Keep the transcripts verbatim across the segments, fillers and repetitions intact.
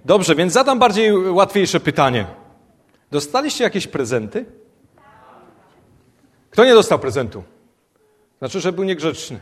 Dobrze, więc zadam bardziej łatwiejsze pytanie. Dostaliście jakieś prezenty? Kto nie dostał prezentu? Znaczy, że był niegrzeczny.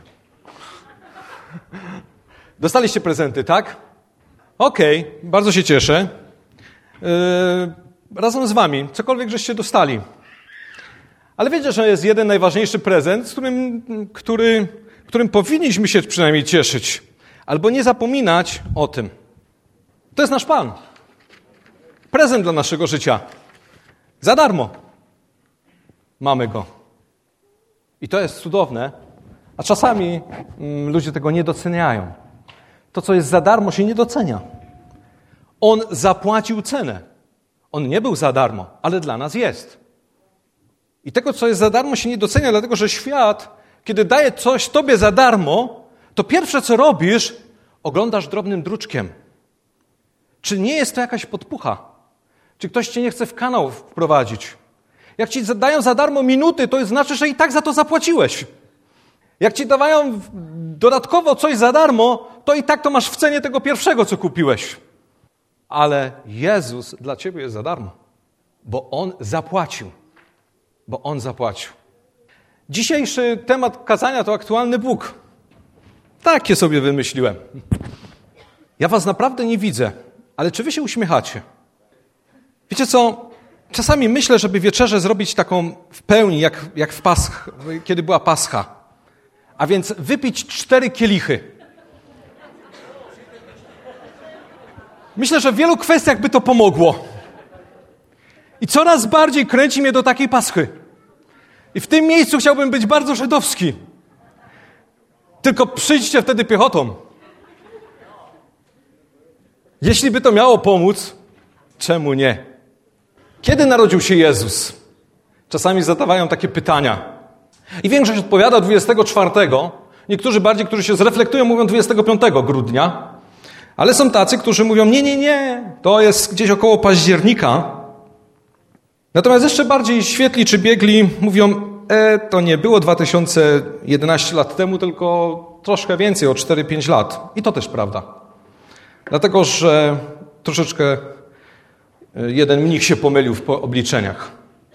Dostaliście prezenty, tak? Okej, okay, bardzo się cieszę. Yy, razem z wami, cokolwiek żeście dostali. Ale wiecie, że jest jeden najważniejszy prezent, z którym, który, którym powinniśmy się przynajmniej cieszyć. Albo nie zapominać o tym. To jest nasz Pan. Prezent dla naszego życia. Za darmo. Mamy Go. I to jest cudowne. A czasami mm, ludzie tego nie doceniają. To, co jest za darmo, się nie docenia. On zapłacił cenę. On nie był za darmo, ale dla nas jest. I tego, co jest za darmo, się nie docenia, dlatego że świat, kiedy daje coś tobie za darmo, to pierwsze, co robisz, oglądasz drobnym druczkiem. Czy nie jest to jakaś podpucha? Czy ktoś cię nie chce w kanał wprowadzić? Jak ci dają za darmo minuty, to znaczy, że i tak za to zapłaciłeś. Jak ci dawają dodatkowo coś za darmo, to i tak to masz w cenie tego pierwszego, co kupiłeś. Ale Jezus dla ciebie jest za darmo, bo On zapłacił. Bo On zapłacił. Dzisiejszy temat kazania to aktualny Bóg. Takie sobie wymyśliłem. Ja was naprawdę nie widzę, ale czy wy się uśmiechacie? Wiecie co? Czasami myślę, żeby wieczerzę zrobić taką w pełni, jak, jak w Pasch, kiedy była Pascha. A więc wypić cztery kielichy. Myślę, że w wielu kwestiach by to pomogło. I coraz bardziej kręci mnie do takiej Paschy. I w tym miejscu chciałbym być bardzo żydowski. Tylko przyjdźcie wtedy piechotą. Jeśli by to miało pomóc, czemu nie? Kiedy narodził się Jezus? Czasami zadawają takie pytania. I większość odpowiada dwudziestego czwartego. Niektórzy bardziej, którzy się zreflektują, mówią dwudziestego piątego grudnia. Ale są tacy, którzy mówią, nie, nie, nie, to jest gdzieś około października. Natomiast jeszcze bardziej świetli czy biegli mówią, e, to nie było dwa tysiące jedenaście lat temu, tylko troszkę więcej, o cztery pięć lat. I to też prawda. Dlatego, że troszeczkę jeden mnich się pomylił w obliczeniach.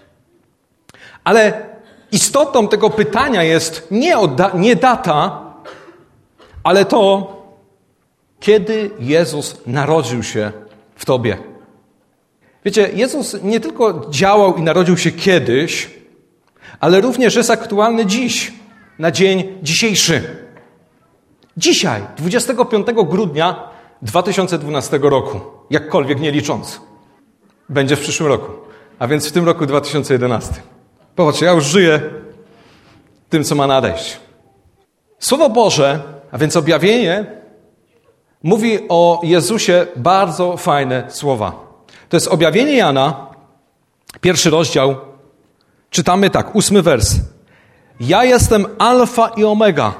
Ale istotą tego pytania jest nie, o da, nie data, ale to, kiedy Jezus narodził się w tobie. Wiecie, Jezus nie tylko działał i narodził się kiedyś, ale również jest aktualny dziś, na dzień dzisiejszy. Dzisiaj, dwudziestego piątego grudnia dwa tysiące dwunastego roku, jakkolwiek nie licząc. Będzie w przyszłym roku, a więc w tym roku dwa tysiące jedenastym. Popatrzcie, ja już żyję tym, co ma nadejść. Słowo Boże, a więc objawienie, mówi o Jezusie bardzo fajne słowa. To jest objawienie Jana, pierwszy rozdział. Czytamy tak, ósmy wers. Ja jestem alfa i omega,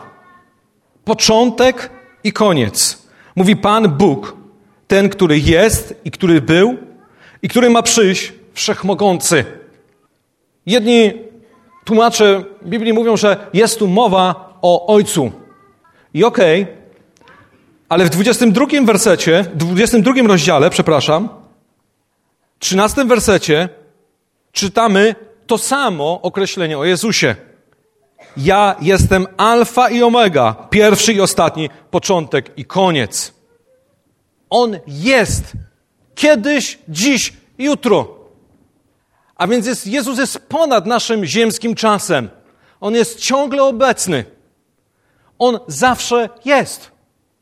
początek i koniec. Mówi Pan Bóg, ten, który jest i który był i który ma przyjść, wszechmogący. Jedni tłumacze Biblii mówią, że jest tu mowa o Ojcu. I okej, okay, ale w dwudziestym drugim wersecie, dwudziestym drugim rozdziale, przepraszam, trzynastym wersecie czytamy to samo określenie o Jezusie. Ja jestem alfa i omega, pierwszy i ostatni, początek i koniec. On jest kiedyś, dziś i jutro. A więc jest, Jezus jest ponad naszym ziemskim czasem. On jest ciągle obecny. On zawsze jest.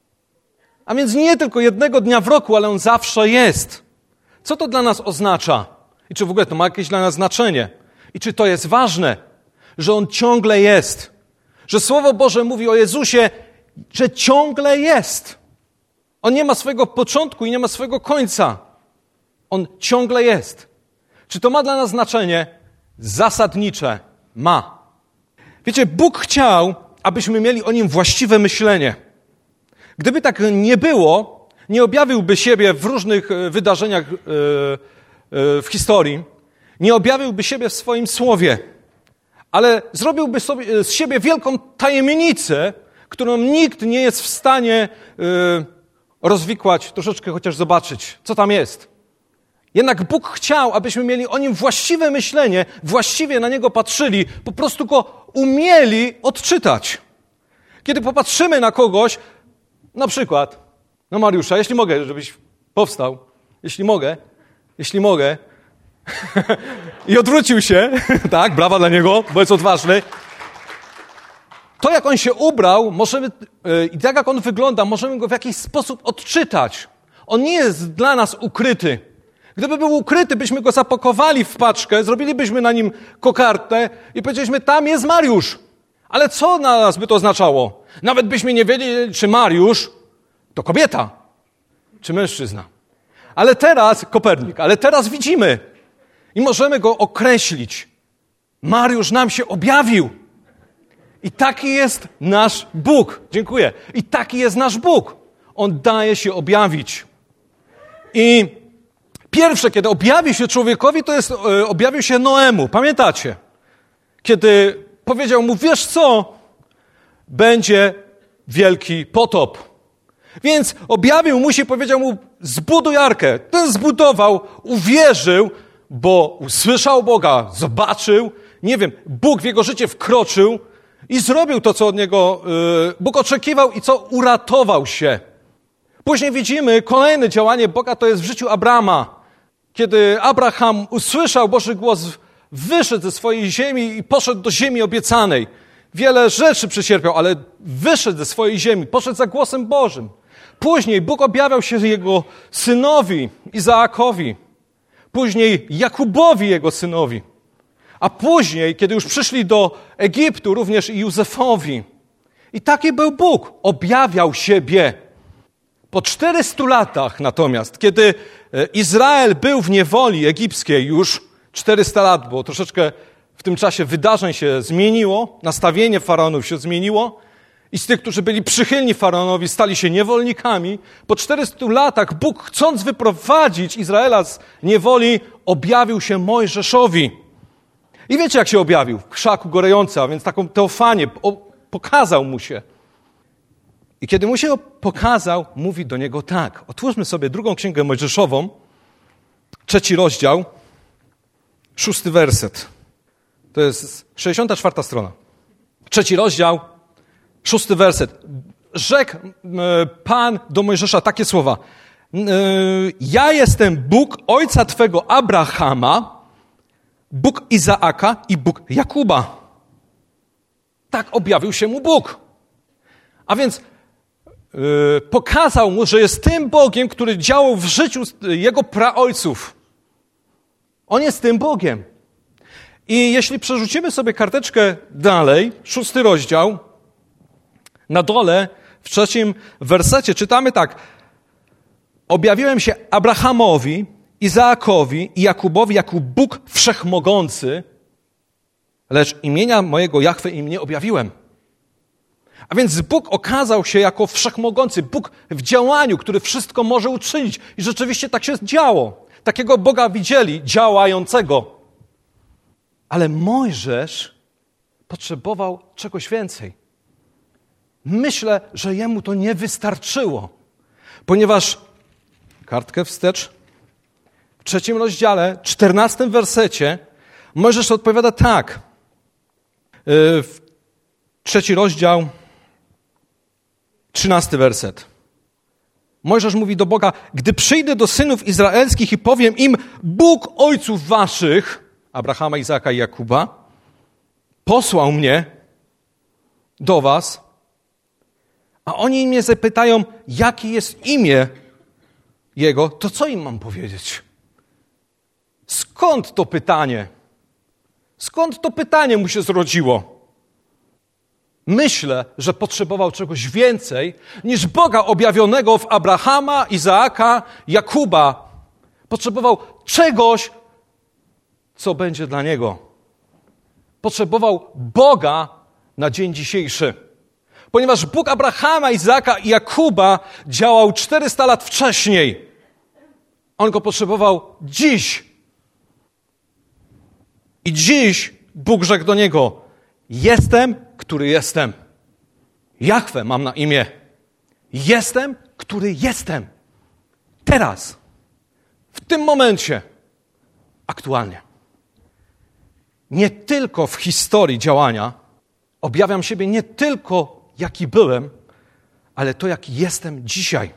A więc nie tylko jednego dnia w roku, ale On zawsze jest. Co to dla nas oznacza? I czy w ogóle to ma jakieś dla nas znaczenie? I czy to jest ważne, że On ciągle jest? Że Słowo Boże mówi o Jezusie, że ciągle jest. On nie ma swojego początku i nie ma swojego końca. On ciągle jest. Czy to ma dla nas znaczenie? Zasadnicze. Ma. Wiecie, Bóg chciał, abyśmy mieli o Nim właściwe myślenie. Gdyby tak nie było, nie objawiłby siebie w różnych wydarzeniach w historii, nie objawiłby siebie w swoim słowie, ale zrobiłby sobie z siebie wielką tajemnicę, którą nikt nie jest w stanie rozwikłać, troszeczkę chociaż zobaczyć, co tam jest. Jednak Bóg chciał, abyśmy mieli o Nim właściwe myślenie, właściwie na Niego patrzyli, po prostu Go umieli odczytać. Kiedy popatrzymy na kogoś, na przykład na Mariusza, jeśli mogę, żebyś powstał, jeśli mogę, jeśli mogę, i odwrócił się, tak, brawa dla niego, bo jest odważny. To, jak on się ubrał, możemy, i tak jak on wygląda, możemy go w jakiś sposób odczytać. On nie jest dla nas ukryty. Gdyby był ukryty, byśmy go zapakowali w paczkę, zrobilibyśmy na nim kokardkę i powiedzieliśmy, tam jest Mariusz. Ale co na nas by to oznaczało? Nawet byśmy nie wiedzieli, czy Mariusz to kobieta, czy mężczyzna. Ale teraz, Kopernik, ale teraz widzimy i możemy go określić. Mariusz nam się objawił. I taki jest nasz Bóg. Dziękuję. I taki jest nasz Bóg. On daje się objawić. I pierwsze, kiedy objawił się człowiekowi, to jest, e, objawił się Noemu. Pamiętacie? Kiedy powiedział mu, wiesz co? Będzie wielki potop. Więc objawił mu się, powiedział mu, zbuduj arkę. Ten zbudował, uwierzył, bo usłyszał Boga, zobaczył, nie wiem, Bóg w jego życie wkroczył i zrobił to, co od niego yy, Bóg oczekiwał i co uratował się. Później widzimy kolejne działanie Boga, to jest w życiu Abrama. Kiedy Abraham usłyszał Boży głos, wyszedł ze swojej ziemi i poszedł do ziemi obiecanej. Wiele rzeczy przecierpiał, ale wyszedł ze swojej ziemi, poszedł za głosem Bożym. Później Bóg objawiał się jego synowi Izaakowi. Później Jakubowi, jego synowi. A później, kiedy już przyszli do Egiptu, również i Józefowi. I taki był Bóg. Objawiał siebie. Po czterystu latach natomiast, kiedy Izrael był w niewoli egipskiej już czterysta lat, bo troszeczkę w tym czasie wydarzeń się zmieniło, nastawienie faraonów się zmieniło i z tych, którzy byli przychylni faraonowi, stali się niewolnikami. Po czterystu latach Bóg, chcąc wyprowadzić Izraela z niewoli, objawił się Mojżeszowi. I wiecie, jak się objawił? W krzaku gorejący, a więc taką teofanię, pokazał mu się. I kiedy mu się pokazał, mówi do niego tak. Otwórzmy sobie drugą księgę Mojżeszową, trzeci rozdział, szósty werset. To jest sześćdziesiąta czwarta strona. Trzeci rozdział, szósty werset. Rzekł Pan do Mojżesza takie słowa. Ja jestem Bóg ojca twego Abrahama, Bóg Izaaka i Bóg Jakuba. Tak objawił się mu Bóg. A więc yy, pokazał mu, że jest tym Bogiem, który działał w życiu jego praojców. On jest tym Bogiem. I jeśli przerzucimy sobie karteczkę dalej, szósty rozdział, na dole, w trzecim wersecie czytamy tak. Objawiłem się Abrahamowi, Izaakowi i Jakubowi jako Bóg Wszechmogący, lecz imienia mojego Jahwe im nie objawiłem. A więc Bóg okazał się jako Wszechmogący, Bóg w działaniu, który wszystko może uczynić. I rzeczywiście tak się działo. Takiego Boga widzieli, działającego. Ale Mojżesz potrzebował czegoś więcej. Myślę, że jemu to nie wystarczyło, ponieważ kartkę wstecz, w trzecim rozdziale, czternastym wersecie, Mojżesz odpowiada tak. W trzeci rozdział, trzynasty werset. Mojżesz mówi do Boga, gdy przyjdę do synów izraelskich i powiem im, Bóg ojców waszych, Abrahama, Izaaka i Jakuba, posłał mnie do was, a oni mnie zapytają, jakie jest imię jego, to co im mam powiedzieć? Skąd to pytanie? Skąd to pytanie mu się zrodziło? Myślę, że potrzebował czegoś więcej niż Boga objawionego w Abrahama, Izaaka, Jakuba. Potrzebował czegoś, co będzie dla niego. Potrzebował Boga na dzień dzisiejszy. Ponieważ Bóg Abrahama, Izaaka i Jakuba działał czterysta lat wcześniej. On go potrzebował dziś. I dziś Bóg rzekł do niego, jestem, który jestem. Jahwe mam na imię. Jestem, który jestem. Teraz. W tym momencie. Aktualnie. Nie tylko w historii działania objawiam siebie nie tylko jaki byłem, ale to jaki jestem dzisiaj.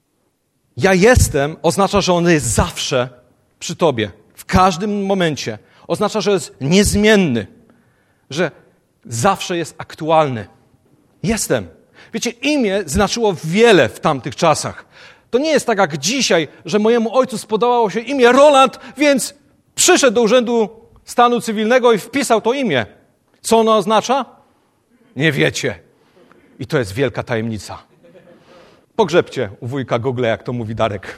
Ja jestem oznacza, że on jest zawsze przy tobie. W każdym momencie. Oznacza, że jest niezmienny. Że zawsze jest aktualny. Jestem. Wiecie, imię znaczyło wiele w tamtych czasach. To nie jest tak jak dzisiaj, że mojemu ojcu spodobało się imię Roland, więc przyszedł do Urzędu Stanu Cywilnego i wpisał to imię. Co ono oznacza? Nie wiecie. I to jest wielka tajemnica. Pogrzebcie u wujka Google, jak to mówi Darek.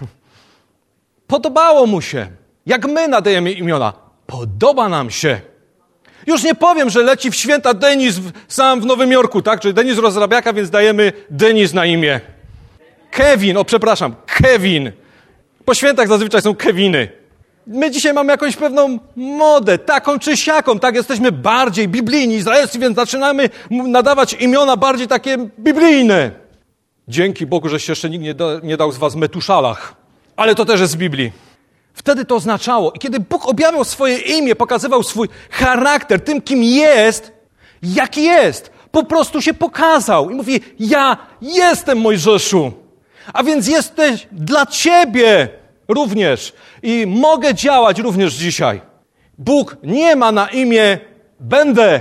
Podobało mu się. Jak my nadajemy imiona. Podoba nam się. Już nie powiem, że leci w święta Denis w, sam w Nowym Jorku, tak? Czyli Denis Rozrabiaka, więc dajemy Denis na imię. Kevin, o przepraszam, Kevin. Po świętach zazwyczaj są Keviny. My dzisiaj mamy jakąś pewną modę, taką czy siaką, tak? Jesteśmy bardziej biblijni, izraelscy, więc zaczynamy nadawać imiona bardziej takie biblijne. Dzięki Bogu, że się jeszcze nikt nie, da, nie dał z was Metuszalach. Ale to też jest z Biblii. Wtedy to oznaczało. I kiedy Bóg objawiał swoje imię, pokazywał swój charakter, tym kim jest, jaki jest, po prostu się pokazał. I mówi, ja jestem Mojżeszu, a więc jesteś dla ciebie również. I mogę działać również dzisiaj. Bóg nie ma na imię będę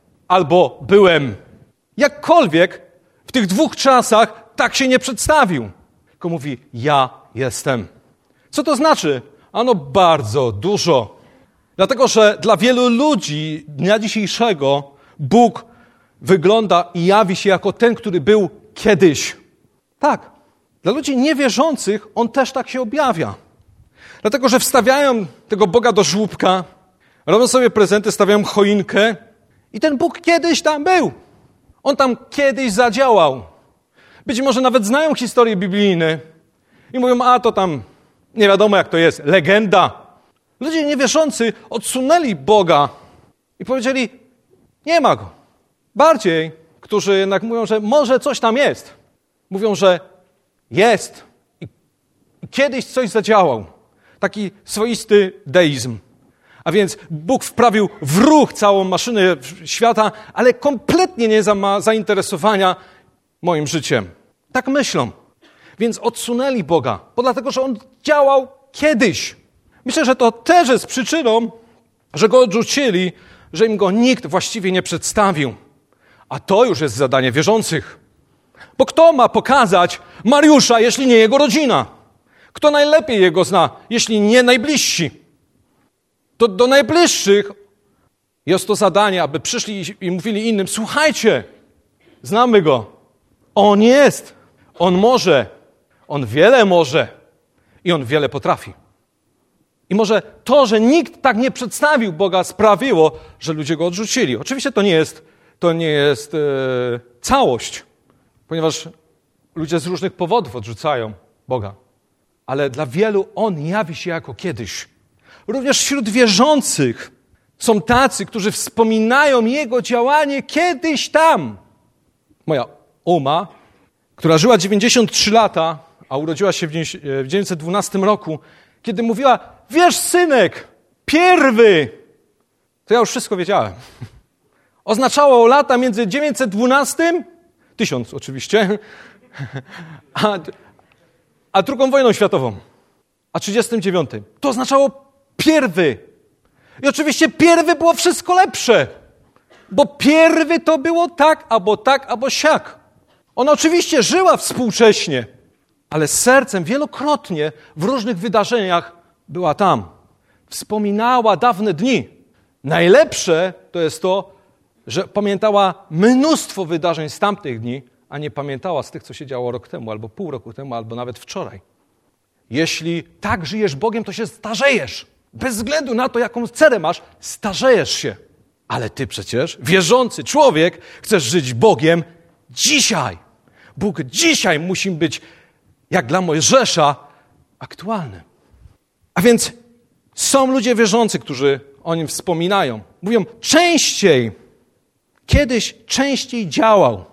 albo byłem. Jakkolwiek w tych dwóch czasach tak się nie przedstawił. Tylko mówi, ja jestem. Co to znaczy? Ano bardzo dużo. Dlatego, że dla wielu ludzi dnia dzisiejszego Bóg wygląda i jawi się jako ten, który był kiedyś. Tak. Dla ludzi niewierzących On też tak się objawia. Dlatego, że wstawiają tego Boga do żłóbka, robią sobie prezenty, stawiają choinkę i ten Bóg kiedyś tam był. On tam kiedyś zadziałał. Być może nawet znają historie biblijne i mówią, a to tam nie wiadomo jak to jest, legenda. Ludzie niewierzący odsunęli Boga i powiedzieli, nie ma Go. Bardziej, którzy jednak mówią, że może coś tam jest. Mówią, że jest i kiedyś coś zadziałał. Taki swoisty deizm. A więc Bóg wprawił w ruch całą maszynę świata, ale kompletnie nie ma zainteresowania moim życiem. Tak myślą. Więc odsunęli Boga, bo dlatego, że On działał kiedyś. Myślę, że to też jest przyczyną, że Go odrzucili, że im Go nikt właściwie nie przedstawił. A to już jest zadanie wierzących. Bo kto ma pokazać Mariusza, jeśli nie jego rodzina? Kto najlepiej Jego zna, jeśli nie najbliżsi? To do najbliższych jest to zadanie, aby przyszli i mówili innym, słuchajcie, znamy Go. On jest, On może, On wiele może i On wiele potrafi. I może to, że nikt tak nie przedstawił Boga, sprawiło, że ludzie Go odrzucili. Oczywiście to nie jest, to nie jest e, całość, ponieważ ludzie z różnych powodów odrzucają Boga. Ale dla wielu On jawi się jako kiedyś. Również wśród wierzących są tacy, którzy wspominają Jego działanie kiedyś tam. Moja Uma, która żyła dziewięćdziesiąt trzy lata, a urodziła się w tysiąc dziewięćset dwunastym roku, kiedy mówiła, wiesz synek, pierwy, to ja już wszystko wiedziałem. Oznaczało lata między dziewięćset dwunastym, tysiąc oczywiście, a, a drugą wojną światową, a trzydziestym dziewiątym. To oznaczało pierwy. I oczywiście pierwy było wszystko lepsze, bo pierwy to było tak, albo tak, albo siak. Ona oczywiście żyła współcześnie, ale sercem wielokrotnie w różnych wydarzeniach była tam. Wspominała dawne dni. Najlepsze to jest to, że pamiętała mnóstwo wydarzeń z tamtych dni, a nie pamiętała z tych, co się działo rok temu, albo pół roku temu, albo nawet wczoraj. Jeśli tak żyjesz Bogiem, to się starzejesz. Bez względu na to, jaką cerę masz, starzejesz się. Ale ty przecież, wierzący człowiek, chcesz żyć Bogiem dzisiaj. Bóg dzisiaj musi być, jak dla Mojżesza, aktualny. A więc są ludzie wierzący, którzy o Nim wspominają. Mówią, częściej, kiedyś częściej działał.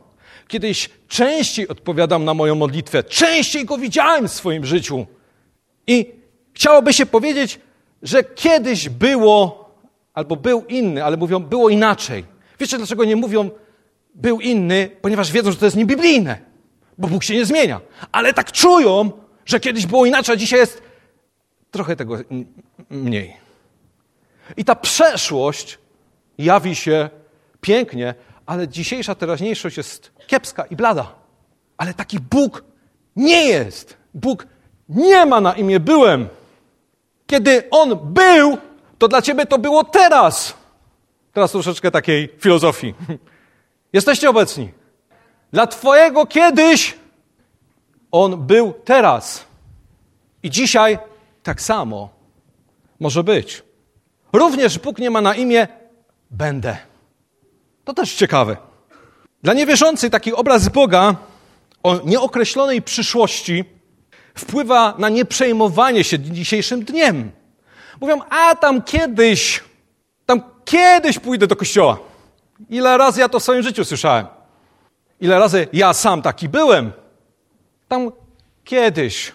Kiedyś częściej odpowiadam na moją modlitwę. Częściej Go widziałem w swoim życiu. I chciałoby się powiedzieć, że kiedyś było, albo był inny, ale mówią, było inaczej. Wiecie, dlaczego nie mówią, był inny? Ponieważ wiedzą, że to jest niebiblijne. Bo Bóg się nie zmienia. Ale tak czują, że kiedyś było inaczej, a dzisiaj jest trochę tego mniej. I ta przeszłość jawi się pięknie, ale dzisiejsza teraźniejszość jest kiepska i blada. Ale taki Bóg nie jest. Bóg nie ma na imię byłem. Kiedy On był, to dla ciebie to było teraz. Teraz troszeczkę takiej filozofii. Jesteście obecni. Dla twojego kiedyś On był teraz. I dzisiaj tak samo może być. Również Bóg nie ma na imię będę. To też ciekawe. Dla niewierzących taki obraz Boga o nieokreślonej przyszłości wpływa na nieprzejmowanie się dzisiejszym dniem. Mówią, a tam kiedyś, tam kiedyś pójdę do kościoła. Ile razy ja to w swoim życiu słyszałem. Ile razy ja sam taki byłem. Tam kiedyś.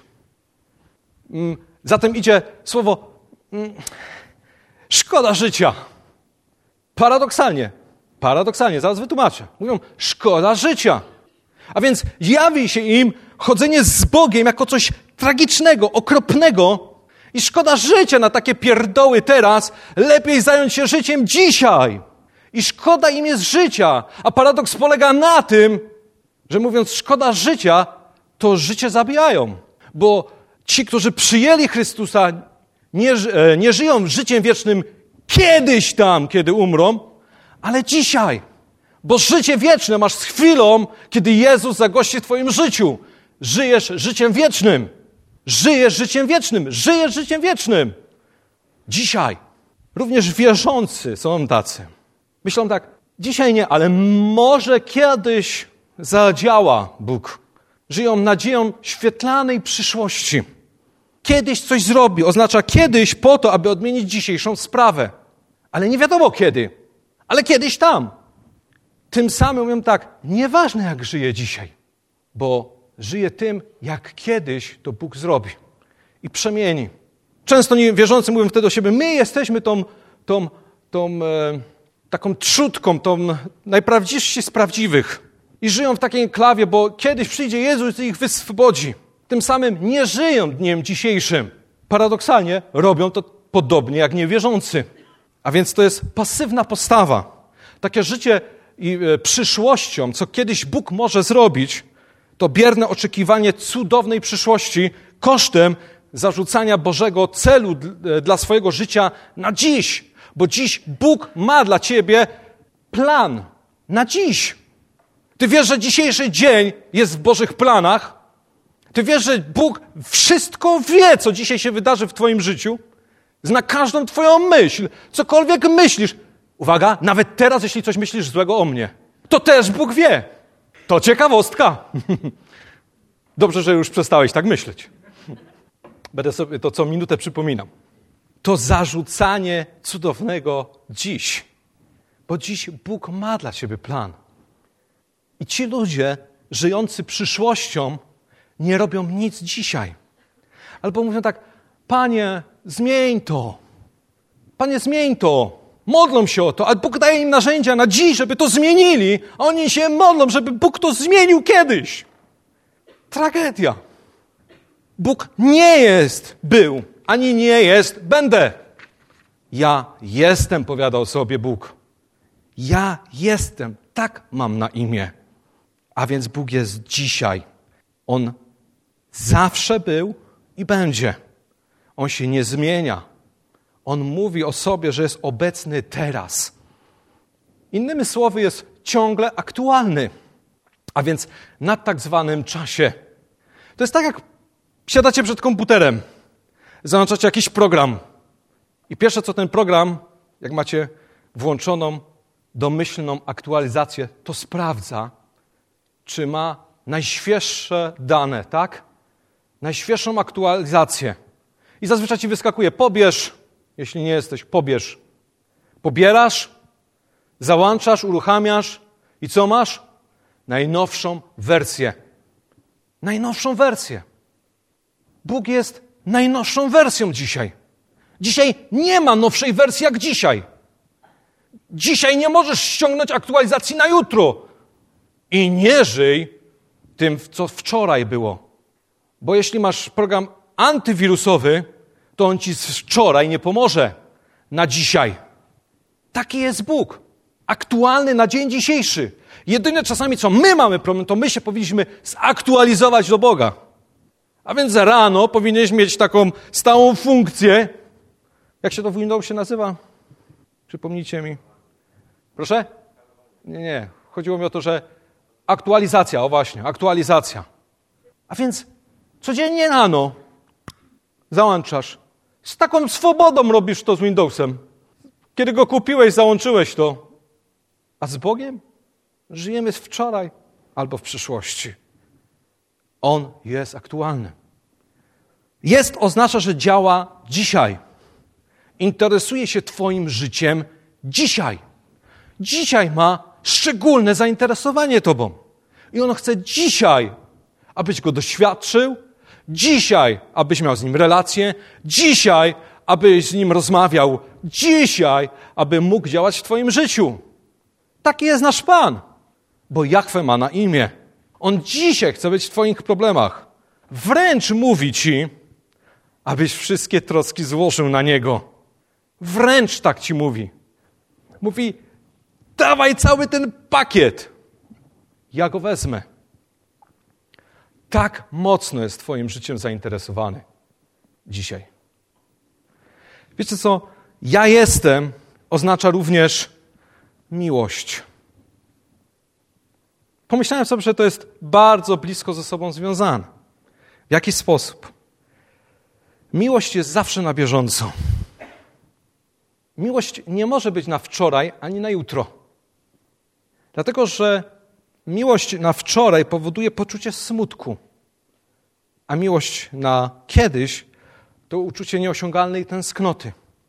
Zatem idzie słowo szkoda życia. Paradoksalnie. Paradoksalnie, zaraz wytłumaczę. Mówią, szkoda życia. A więc jawi się im chodzenie z Bogiem jako coś tragicznego, okropnego i szkoda życia na takie pierdoły teraz. Lepiej zająć się życiem dzisiaj. I szkoda im jest życia. A paradoks polega na tym, że mówiąc szkoda życia, to życie zabijają. Bo ci, którzy przyjęli Chrystusa, nie, nie żyją życiem wiecznym kiedyś tam, kiedy umrą, ale dzisiaj. Bo życie wieczne masz z chwilą, kiedy Jezus zagości w twoim życiu. Żyjesz życiem wiecznym. Żyjesz życiem wiecznym. Żyjesz życiem wiecznym. Dzisiaj. Również wierzący są tacy. Myślą tak, dzisiaj nie, ale może kiedyś zadziała Bóg. Żyją nadzieją świetlanej przyszłości. Kiedyś coś zrobi, oznacza kiedyś po to, aby odmienić dzisiejszą sprawę. Ale nie wiadomo kiedy. Ale kiedyś tam. Tym samym mówią tak, nieważne jak żyję dzisiaj, bo żyję tym, jak kiedyś to Bóg zrobi i przemieni. Często niewierzący mówią wtedy o siebie, my jesteśmy tą, tą, tą e, taką trzutką, tą najprawdziwsi z prawdziwych i żyją w takiej enklawie, bo kiedyś przyjdzie Jezus i ich wyswobodzi. Tym samym nie żyją dniem dzisiejszym. Paradoksalnie robią to podobnie jak niewierzący. A więc to jest pasywna postawa. Takie życie i przyszłością, co kiedyś Bóg może zrobić, to bierne oczekiwanie cudownej przyszłości kosztem zarzucania Bożego celu dla swojego życia na dziś. Bo dziś Bóg ma dla ciebie plan na dziś. Ty wiesz, że dzisiejszy dzień jest w Bożych planach. Ty wiesz, że Bóg wszystko wie, co dzisiaj się wydarzy w twoim życiu. Zna każdą twoją myśl. Cokolwiek myślisz. Uwaga, nawet teraz, jeśli coś myślisz złego o mnie, to też Bóg wie. To ciekawostka. Dobrze, że już przestałeś tak myśleć. Będę sobie to co minutę przypominam. To zarzucanie cudownego dziś. Bo dziś Bóg ma dla ciebie plan. I ci ludzie żyjący przyszłością nie robią nic dzisiaj. Albo mówią tak, Panie, zmień to. Panie, zmień to. Modlą się o to, ale Bóg daje im narzędzia na dziś, żeby to zmienili, a oni się modlą, żeby Bóg to zmienił kiedyś. Tragedia. Bóg nie jest był, ani nie jest będę. Ja jestem, powiadał sobie Bóg. Ja jestem, tak mam na imię. A więc Bóg jest dzisiaj. On zawsze był i będzie. On się nie zmienia. On mówi o sobie, że jest obecny teraz. Innymi słowy, jest ciągle aktualny. A więc na tak zwanym czasie. To jest tak, jak siadacie przed komputerem, załączacie jakiś program i pierwsze, co ten program, jak macie włączoną domyślną aktualizację, to sprawdza, czy ma najświeższe dane, tak? Najświeższą aktualizację. I zazwyczaj ci wyskakuje, pobierz, jeśli nie jesteś, pobierz. Pobierasz, załączasz, uruchamiasz i co masz? najnowszą wersję. Najnowszą wersję. Bóg jest najnowszą wersją dzisiaj. Dzisiaj nie ma nowszej wersji jak dzisiaj. Dzisiaj nie możesz ściągnąć aktualizacji na jutro. I nie żyj tym, co wczoraj było. Bo jeśli masz program antywirusowy, to on ci z wczoraj nie pomoże na dzisiaj. Taki jest Bóg. Aktualny na dzień dzisiejszy. Jedyne czasami, co my mamy problem, to my się powinniśmy zaktualizować do Boga. A więc rano powinieneś mieć taką stałą funkcję. Jak się to w Windowsie nazywa? Przypomnijcie mi. Proszę? Nie, nie. Chodziło mi o to, że aktualizacja, o właśnie, aktualizacja. A więc codziennie rano załączasz. Z taką swobodą robisz to z Windowsem. Kiedy go kupiłeś, załączyłeś to. A z Bogiem żyjemy z wczoraj albo w przyszłości. On jest aktualny. Jest oznacza, że działa dzisiaj. Interesuje się twoim życiem dzisiaj. Dzisiaj ma szczególne zainteresowanie tobą. I on chce dzisiaj, abyś go doświadczył, dzisiaj, abyś miał z nim relację, dzisiaj, abyś z nim rozmawiał, dzisiaj, aby mógł działać w twoim życiu. Taki jest nasz Pan, bo Jahwe ma na imię. On dzisiaj chce być w twoich problemach. Wręcz mówi ci, abyś wszystkie troski złożył na Niego. Wręcz tak ci mówi. Mówi, dawaj cały ten pakiet. Ja go wezmę. Tak mocno jest twoim życiem zainteresowany dzisiaj. Wiecie co? Ja jestem oznacza również miłość. Pomyślałem sobie, że to jest bardzo blisko ze sobą związane. W jaki sposób? Miłość jest zawsze na bieżąco. Miłość nie może być na wczoraj ani na jutro. Dlatego, że miłość na wczoraj powoduje poczucie smutku, a miłość na kiedyś to uczucie nieosiągalnej tęsknoty.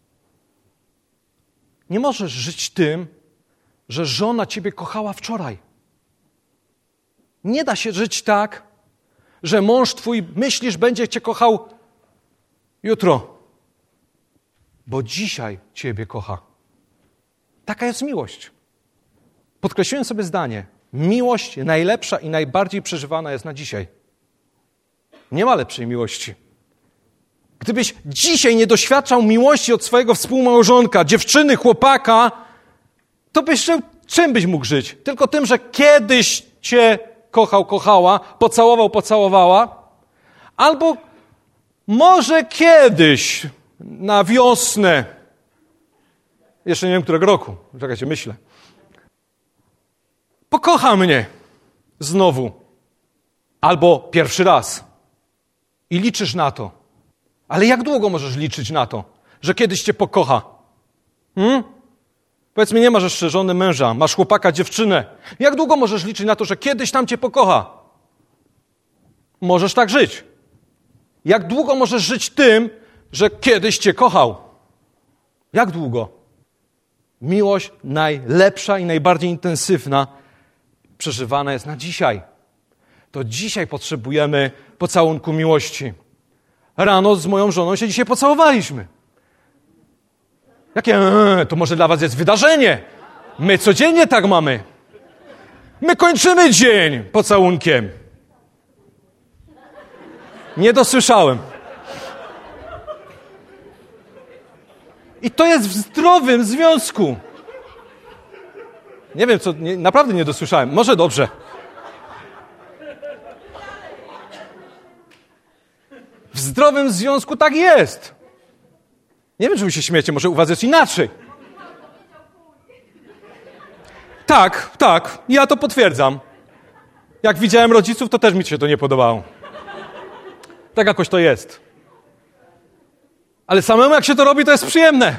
Nie możesz żyć tym, że żona ciebie kochała wczoraj. Nie da się żyć tak, że mąż twój, myślisz, będzie cię kochał jutro, bo dzisiaj ciebie kocha. Taka jest miłość. Podkreśliłem sobie zdanie. Miłość najlepsza i najbardziej przeżywana jest na dzisiaj. Nie ma lepszej miłości. Gdybyś dzisiaj nie doświadczał miłości od swojego współmałżonka, dziewczyny, chłopaka, to byś żył, czym byś mógł żyć? Tylko tym, że kiedyś cię kochał, kochała, pocałował, pocałowała, albo może kiedyś na wiosnę, jeszcze nie wiem którego roku, czekajcie, myślę, pokocha mnie znowu, albo pierwszy raz i liczysz na to. Ale jak długo możesz liczyć na to, że kiedyś cię pokocha? Hmm? Powiedz mi, nie masz jeszcze żony, męża, masz chłopaka, dziewczynę. Jak długo możesz liczyć na to, że kiedyś tam cię pokocha? Możesz tak żyć. Jak długo możesz żyć tym, że kiedyś cię kochał? Jak długo? Miłość najlepsza i najbardziej intensywna przeżywana jest na dzisiaj. To dzisiaj potrzebujemy pocałunku miłości. Rano z moją żoną się dzisiaj pocałowaliśmy. Jakie? Eee, to może dla was jest wydarzenie. My codziennie tak mamy. My kończymy dzień pocałunkiem. Nie dosłyszałem. I to jest w zdrowym związku. Nie wiem, co, nie, naprawdę nie dosłyszałem. Może dobrze. W zdrowym związku tak jest. Nie wiem, czy wy się śmiecie, może u was jest inaczej. Tak, tak, ja to potwierdzam. Jak widziałem rodziców, to też mi się to nie podobało. Tak jakoś to jest. Ale samemu jak się to robi, to jest przyjemne.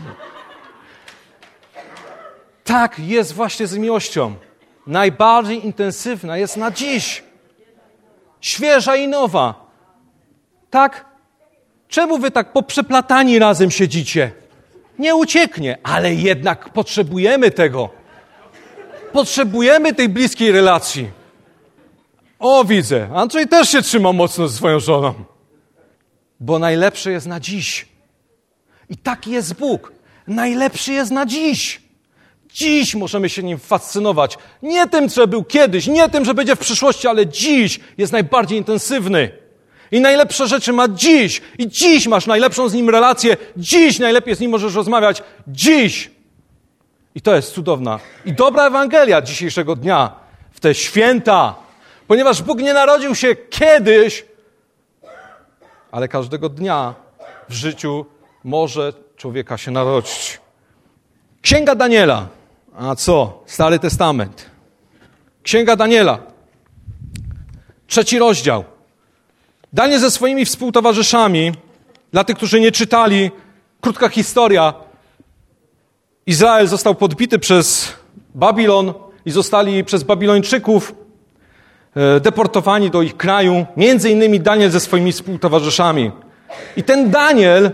Tak jest właśnie z miłością. Najbardziej intensywna jest na dziś. Świeża i nowa. Tak? Czemu wy tak poprzeplatani razem siedzicie? Nie ucieknie, ale jednak potrzebujemy tego. potrzebujemy tej bliskiej relacji. O, widzę, Andrzej też się trzyma mocno ze swoją żoną. Bo najlepsze jest na dziś. I taki jest Bóg. Najlepszy jest na dziś. Dziś możemy się nim fascynować. Nie tym, co był kiedyś, nie tym, że będzie w przyszłości, ale dziś jest najbardziej intensywny. I najlepsze rzeczy ma dziś. I dziś masz najlepszą z nim relację. Dziś najlepiej z nim możesz rozmawiać. Dziś. I to jest cudowna i dobra Ewangelia dzisiejszego dnia, w te święta. Ponieważ Bóg nie narodził się kiedyś, ale każdego dnia w życiu może człowieka się narodzić. Księga Daniela. A co? Stary Testament. Księga Daniela. Trzeci rozdział. Daniel ze swoimi współtowarzyszami, dla tych, którzy nie czytali, krótka historia. Izrael został podbity przez Babilon i zostali przez Babilończyków deportowani do ich kraju, między innymi Daniel ze swoimi współtowarzyszami. I ten Daniel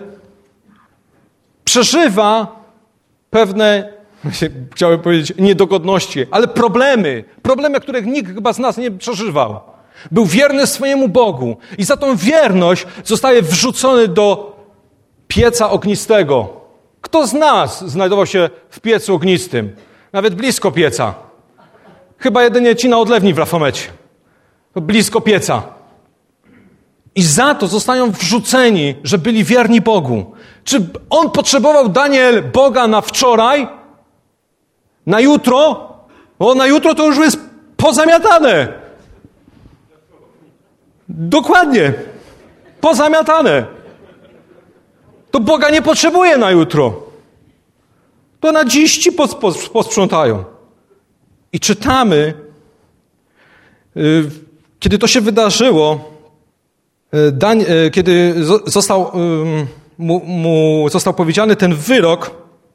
przeżywa pewne, chciałem powiedzieć, niedogodności, ale problemy, problemy, których nikt chyba z nas nie przeżywał. Był wierny swojemu Bogu i za tą wierność zostaje wrzucony do pieca ognistego. Kto z nas znajdował się w piecu ognistym? Nawet blisko pieca. Chyba jedynie ci na odlewni w Rafomecie. Blisko pieca. I za to zostają wrzuceni, że byli wierni Bogu. Czy on potrzebował, Daniel, Boga na wczoraj? Na jutro? Bo na jutro to już jest pozamiatane. Dokładnie. Pozamiatane. To Boga nie potrzebuje na jutro. To na dziś ci posprzątają. I czytamy, kiedy to się wydarzyło, kiedy został mu, mu został powiedziany ten wyrok,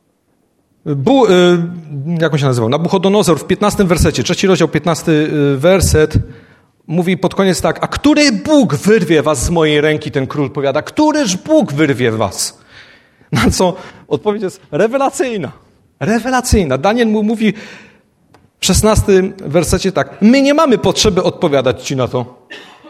bu, jak on się nazywał? Nabuchodonozor w piętnastym wersecie, trzeci rozdział, piętnasty werset, mówi pod koniec tak: a który Bóg wyrwie was z mojej ręki? Ten król powiada: któryż Bóg wyrwie was? Na co odpowiedź jest rewelacyjna. Rewelacyjna. Daniel mu mówi w szesnastym wersecie tak: my nie mamy potrzeby odpowiadać ci na to.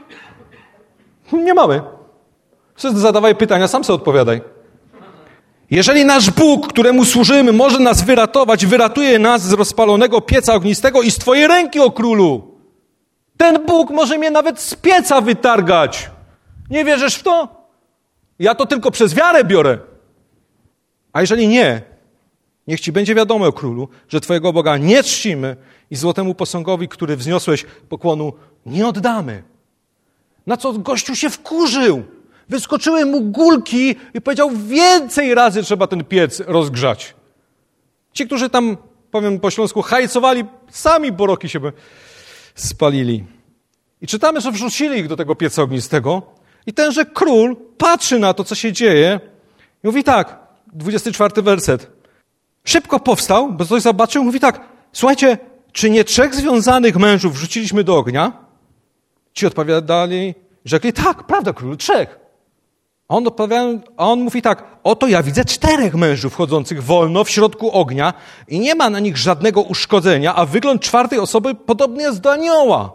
Nie mamy. Zadawaj pytania, sam sobie odpowiadaj. Jeżeli nasz Bóg, któremu służymy, może nas wyratować, wyratuje nas z rozpalonego pieca ognistego i z twojej ręki, o królu. Ten Bóg może mnie nawet z pieca wytargać. Nie wierzysz w to? Ja to tylko przez wiarę biorę. A jeżeli nie, niech ci będzie wiadomo, o królu, że twojego Boga nie czcimy i złotemu posągowi, który wzniosłeś, pokłonu nie oddamy. Na co gościu się wkurzył. Wyskoczyły mu gulki i powiedział: więcej razy trzeba ten piec rozgrzać. Ci, którzy tam, powiem po śląsku, hajcowali, sami boroki się spalili. I czytamy, że wrzucili ich do tego pieca ognistego i tenże król patrzy na to, co się dzieje i mówi tak, dwudziesty czwarty werset. Szybko powstał, bo coś zobaczył, mówi tak: słuchajcie, czy nie trzech związanych mężów wrzuciliśmy do ognia? Ci odpowiadali, rzekli: tak, prawda, król, trzech. A on, a on mówi tak: oto ja widzę czterech mężów chodzących wolno w środku ognia i nie ma na nich żadnego uszkodzenia, a wygląd czwartej osoby podobny jest do anioła.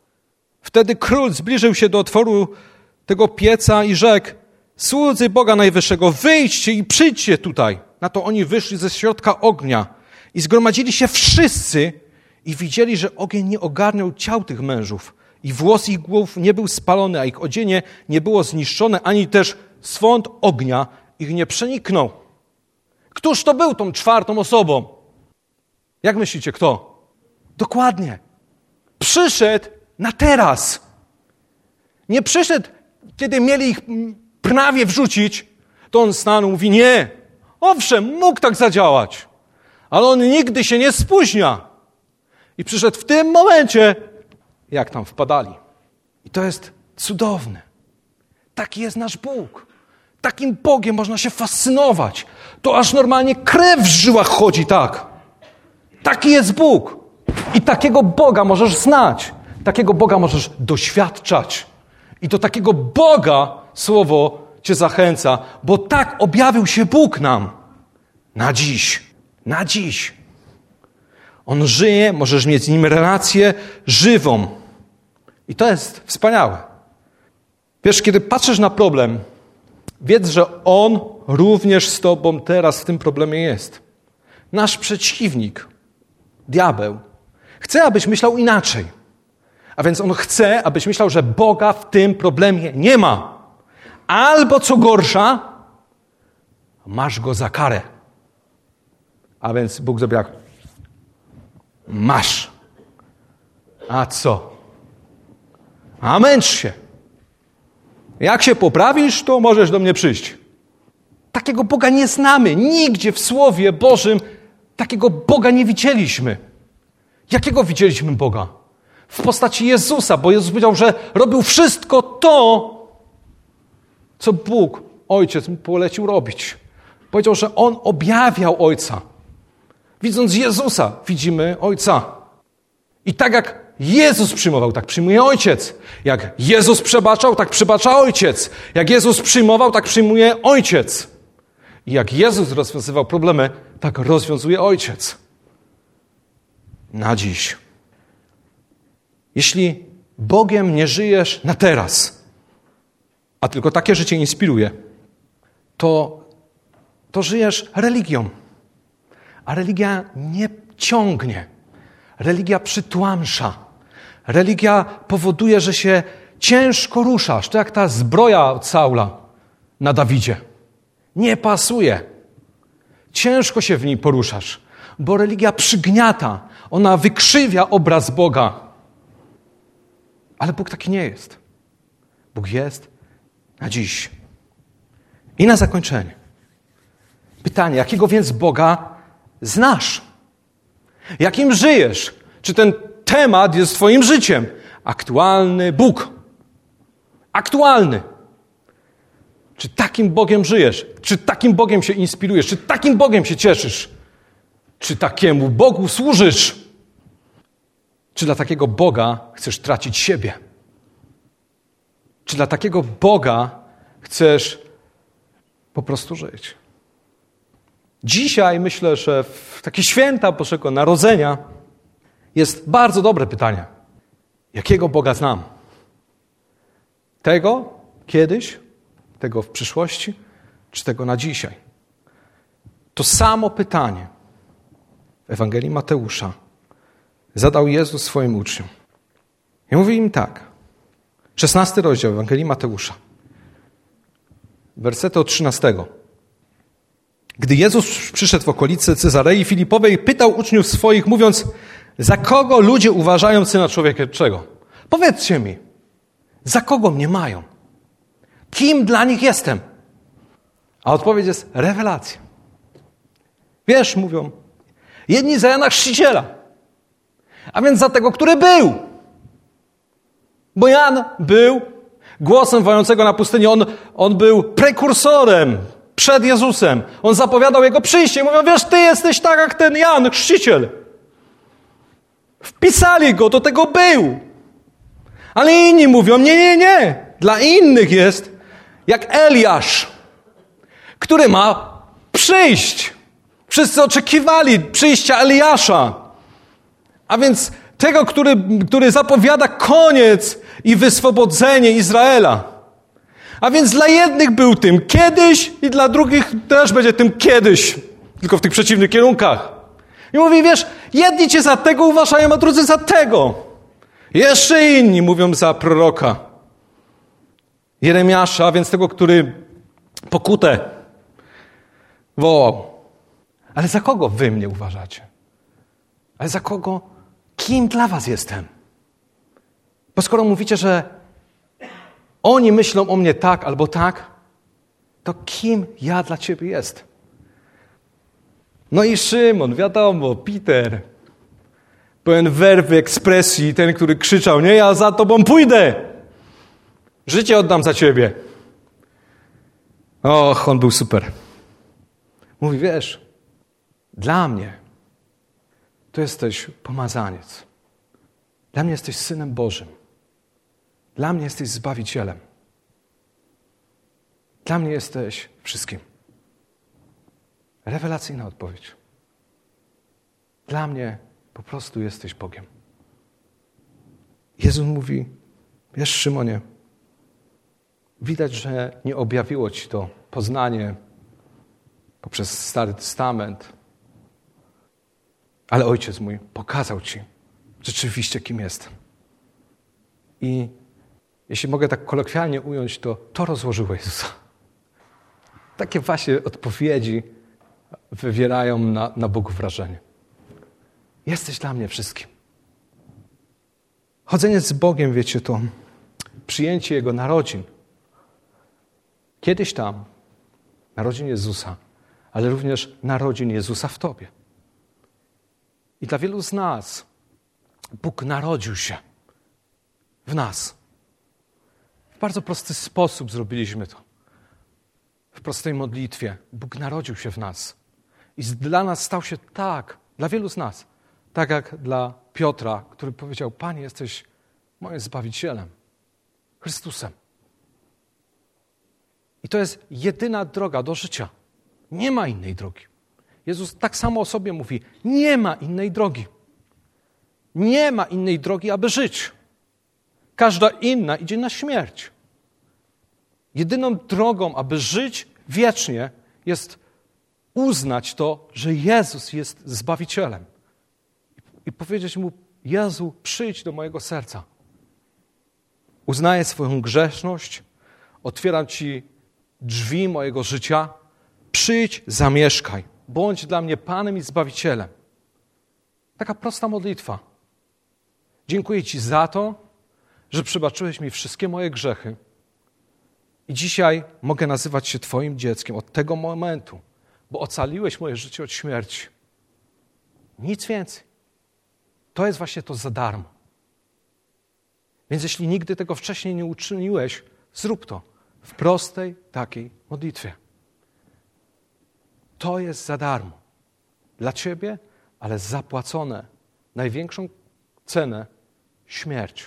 Wtedy król zbliżył się do otworu tego pieca i rzekł: słudzy Boga Najwyższego, wyjdźcie i przyjdźcie tutaj. Na to oni wyszli ze środka ognia i zgromadzili się wszyscy i widzieli, że ogień nie ogarniał ciał tych mężów i włos ich głów nie był spalony, a ich odzienie nie było zniszczone, ani też swąd ognia ich nie przeniknął. Któż to był tą czwartą osobą? Jak myślicie, kto? Dokładnie. Przyszedł na teraz. Nie przyszedł, kiedy mieli ich prawie wrzucić, to on stanął i mówi: nie. Owszem, mógł tak zadziałać, ale on nigdy się nie spóźnia. I przyszedł w tym momencie, jak tam wpadali. I to jest cudowne. Taki jest nasz Bóg. Takim Bogiem można się fascynować. To aż normalnie krew w żyłach chodzi, tak. Taki jest Bóg. I takiego Boga możesz znać. Takiego Boga możesz doświadczać. I do takiego Boga słowo cię zachęca, bo tak objawił się Bóg nam. Na dziś. Na dziś. On żyje, możesz mieć z Nim relację żywą. I to jest wspaniałe. Wiesz, kiedy patrzysz na problem, wiedz, że On również z Tobą teraz w tym problemie jest. Nasz przeciwnik, diabeł, chce, abyś myślał inaczej. A więc on chce, abyś myślał, że Boga w tym problemie nie ma. Albo co gorsza, masz Go za karę. A więc Bóg zrobi jak? Masz. A co? A męcz się. Jak się poprawisz, to możesz do mnie przyjść. Takiego Boga nie znamy. Nigdzie w Słowie Bożym takiego Boga nie widzieliśmy. Jakiego widzieliśmy Boga? W postaci Jezusa, bo Jezus powiedział, że robił wszystko to, co Bóg, Ojciec mu polecił robić. Powiedział, że On objawiał Ojca. Widząc Jezusa, widzimy Ojca. I tak jak Jezus przyjmował, tak przyjmuje Ojciec. Jak Jezus przebaczał, tak przebacza Ojciec. Jak Jezus przyjmował, tak przyjmuje Ojciec. I jak Jezus rozwiązywał problemy, tak rozwiązuje Ojciec. Na dziś. Jeśli Bogiem nie żyjesz na teraz, a tylko takie życie inspiruje, to, to żyjesz religią. A religia nie ciągnie. Religia przytłamsza. Religia powoduje, że się ciężko ruszasz. To jak ta zbroja od Saula na Dawidzie. Nie pasuje. Ciężko się w niej poruszasz, bo religia przygniata. Ona wykrzywia obraz Boga. Ale Bóg taki nie jest. Bóg jest na dziś. I na zakończenie. Pytanie, jakiego więc Boga znasz? Jakim żyjesz? Czy ten temat jest twoim życiem? Aktualny Bóg. Aktualny. Czy takim Bogiem żyjesz? Czy takim Bogiem się inspirujesz? Czy takim Bogiem się cieszysz? Czy takiemu Bogu służysz? Czy dla takiego Boga chcesz tracić siebie? Czy dla takiego Boga chcesz po prostu żyć? Dzisiaj myślę, że w takie święta Bożego Narodzenia jest bardzo dobre pytanie. Jakiego Boga znam? Tego kiedyś? Tego w przyszłości? Czy tego na dzisiaj? To samo pytanie w Ewangelii Mateusza zadał Jezus swoim uczniom. I mówi im tak. szesnasty rozdział Ewangelii Mateusza. Wersety od trzynastego. Gdy Jezus przyszedł w okolice Cezarei Filipowej, pytał uczniów swoich, mówiąc, za kogo ludzie uważają Syna Człowieczego? Powiedzcie mi, za kogo mnie mają? Kim dla nich jestem? A odpowiedź jest rewelacja. Wiesz, mówią, jedni za Jana Chrzciciela, a więc za tego, który był. Bo Jan był głosem wołającego na pustyni. On, on był prekursorem przed Jezusem. On zapowiadał Jego przyjście. Mówią, wiesz, ty jesteś tak jak ten Jan, chrzciciel. Wpisali go, do tego był. Ale inni mówią, nie, nie, nie. Dla innych jest jak Eliasz, który ma przyjść. Wszyscy oczekiwali przyjścia Eliasza. A więc tego, który, który zapowiada koniec i wyswobodzenie Izraela. A więc dla jednych był tym kiedyś i dla drugich też będzie tym kiedyś. Tylko w tych przeciwnych kierunkach. I mówi, wiesz, jedni cię za tego uważają, a drudzy za tego. Jeszcze inni mówią za proroka Jeremiasza, a więc tego, który pokutę wołał. Ale za kogo wy mnie uważacie? Ale za kogo? Kim dla was jestem? Bo skoro mówicie, że oni myślą o mnie tak albo tak, to kim ja dla ciebie jestem? No i Szymon, wiadomo, Peter, pełen werwy, ekspresji, ten, który krzyczał, nie, ja za tobą pójdę. Życie oddam za ciebie. Och, on był super. Mówi, wiesz, dla mnie to jesteś pomazaniec. Dla mnie jesteś Synem Bożym. Dla mnie jesteś Zbawicielem. Dla mnie jesteś wszystkim. Rewelacyjna odpowiedź. Dla mnie Po prostu jesteś Bogiem. Jezus mówi, wiesz, Szymonie, widać, że nie objawiło ci to poznanie poprzez Stary Testament, ale Ojciec mój pokazał ci rzeczywiście, kim jestem. I jeśli mogę tak kolokwialnie ująć, to to rozłożyło Jezusa. Takie właśnie odpowiedzi wywierają na, na Bogu wrażenie. Jesteś dla mnie wszystkim. Chodzenie z Bogiem, wiecie, to przyjęcie Jego narodzin. Kiedyś tam, narodzin Jezusa, ale również narodzin Jezusa w tobie. I dla wielu z nas Bóg narodził się w nas. W bardzo prosty sposób zrobiliśmy to. W prostej modlitwie. Bóg narodził się w nas. I dla nas stał się tak, dla wielu z nas, tak jak dla Piotra, który powiedział, Panie, jesteś moim Zbawicielem, Chrystusem. I to jest jedyna droga do życia. Nie ma innej drogi. Jezus tak samo o sobie mówi, nie ma innej drogi. Nie ma innej drogi, aby żyć. Każda inna idzie na śmierć. Jedyną drogą, aby żyć wiecznie, jest uznać to, że Jezus jest Zbawicielem. I powiedzieć Mu, Jezu, przyjdź do mojego serca. Uznaję swoją grzeszność, otwieram Ci drzwi mojego życia. Przyjdź, zamieszkaj. Bądź dla mnie Panem i Zbawicielem. Taka prosta modlitwa. Dziękuję Ci za to, że przebaczyłeś mi wszystkie moje grzechy. I dzisiaj mogę nazywać się Twoim dzieckiem od tego momentu, bo ocaliłeś moje życie od śmierci. Nic więcej. To jest właśnie to za darmo. Więc jeśli nigdy tego wcześniej nie uczyniłeś, zrób to w prostej takiej modlitwie. To jest za darmo. Dla Ciebie, ale zapłacone największą cenę śmierć.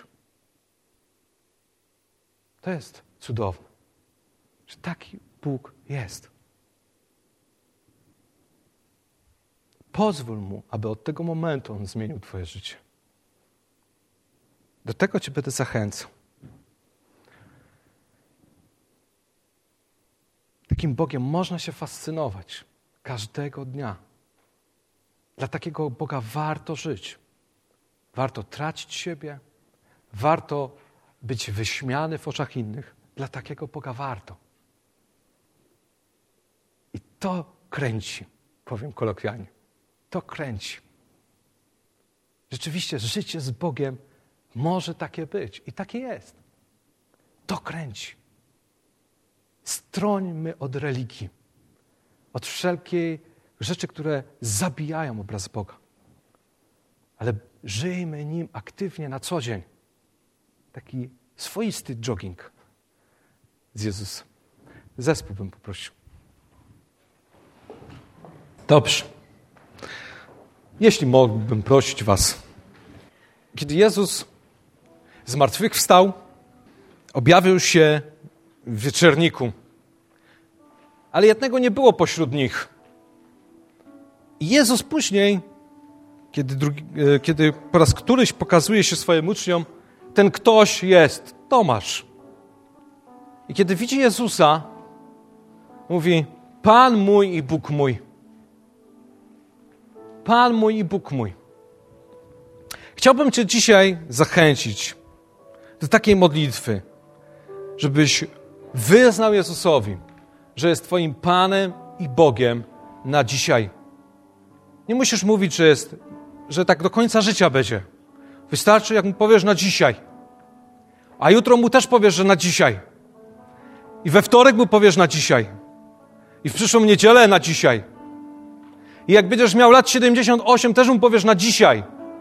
To jest cudowne, że taki Bóg jest. Pozwól Mu, aby od tego momentu On zmienił Twoje życie. Do tego Cię będę zachęcał. Takim Bogiem można się fascynować każdego dnia. Dla takiego Boga warto żyć. Warto tracić siebie. Warto być wyśmiany w oczach innych. Dla takiego Boga warto. I to kręci, powiem kolokwialnie. To kręci. Rzeczywiście życie z Bogiem może takie być. I takie jest. To kręci. Strońmy od religii. Od wszelkiej rzeczy, które zabijają obraz Boga. Ale żyjmy Nim aktywnie na co dzień. Taki swoisty jogging z Jezusem. Zespół bym poprosił. Dobrze. Jeśli mógłbym prosić was. Kiedy Jezus zmartwychwstał, objawił się w wieczerniku. Ale jednego nie było pośród nich. I Jezus później, kiedy, drugi, kiedy po raz któryś pokazuje się swoim uczniom, ten ktoś jest Tomasz. I kiedy widzi Jezusa, mówi, Pan mój i Bóg mój. Pan mój i Bóg mój. Chciałbym Cię dzisiaj zachęcić do takiej modlitwy, żebyś wyznał Jezusowi, że jest Twoim Panem i Bogiem na dzisiaj. Nie musisz mówić, że jest, że tak do końca życia będzie. Wystarczy, jak mu powiesz na dzisiaj. A jutro mu też powiesz, że na dzisiaj. I we wtorek mu powiesz na dzisiaj. I w przyszłą niedzielę na dzisiaj. I jak będziesz miał lat siedemdziesiąt osiem, też mu powiesz na dzisiaj.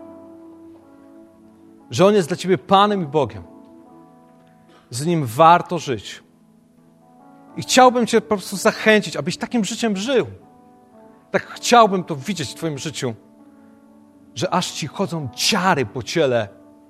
Że On jest dla Ciebie Panem i Bogiem. Z Nim warto żyć. I chciałbym Cię po prostu zachęcić, abyś takim życiem żył. Tak chciałbym to widzieć w Twoim życiu, że aż Ci chodzą ciary po ciele,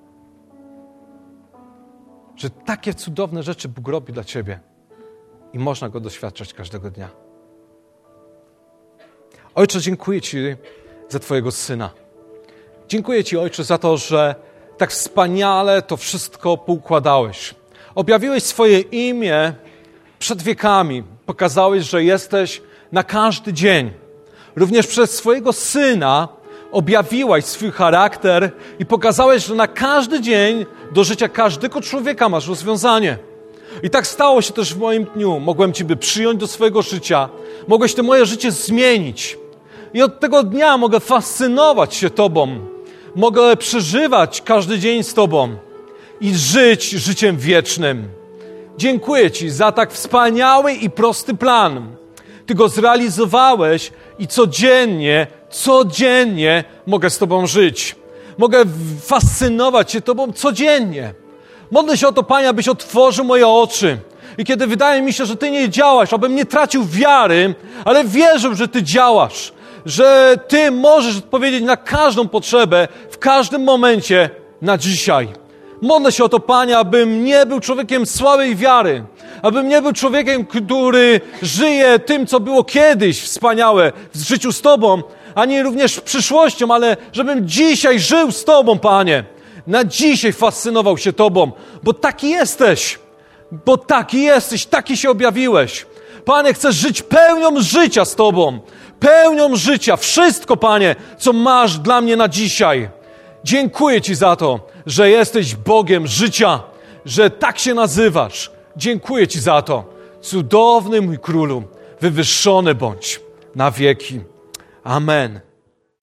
że takie cudowne rzeczy Bóg robi dla Ciebie i można Go doświadczać każdego dnia. Ojcze, dziękuję Ci za Twojego Syna. Dziękuję Ci, Ojcze, za to, że tak wspaniale to wszystko poukładałeś. Objawiłeś swoje imię przed wiekami. Pokazałeś, że jesteś na każdy dzień. Również przez swojego Syna objawiłaś swój charakter i pokazałeś, że na każdy dzień do życia każdego człowieka masz rozwiązanie. I tak stało się też w moim dniu. Mogłem Ciebie przyjąć do swojego życia. Mogłeś to moje życie zmienić. I od tego dnia mogę fascynować się Tobą. Mogę przeżywać każdy dzień z Tobą i żyć życiem wiecznym. Dziękuję Ci za tak wspaniały i prosty plan. Ty go zrealizowałeś i codziennie, codziennie mogę z Tobą żyć. Mogę fascynować się Tobą codziennie. Modlę się o to, Panie, abyś otworzył moje oczy. I kiedy wydaje mi się, że Ty nie działasz, abym nie tracił wiary, ale wierzył, że Ty działasz. Że Ty możesz odpowiedzieć na każdą potrzebę, w każdym momencie na dzisiaj. Modlę się o to, Panie, abym nie był człowiekiem słabej wiary. Abym nie był człowiekiem, który żyje tym, co było kiedyś wspaniałe w życiu z Tobą, ani również przyszłością, ale żebym dzisiaj żył z Tobą, Panie. Na dzisiaj fascynował się Tobą, bo taki jesteś. Bo taki jesteś, taki się objawiłeś. Panie, chcę żyć pełnią życia z Tobą. Pełnią życia. Wszystko, Panie, co masz dla mnie na dzisiaj. Dziękuję Ci za to, że jesteś Bogiem życia, że tak się nazywasz. Dziękuję Ci za to. Cudowny mój Królu, wywyższony bądź na wieki. Amen.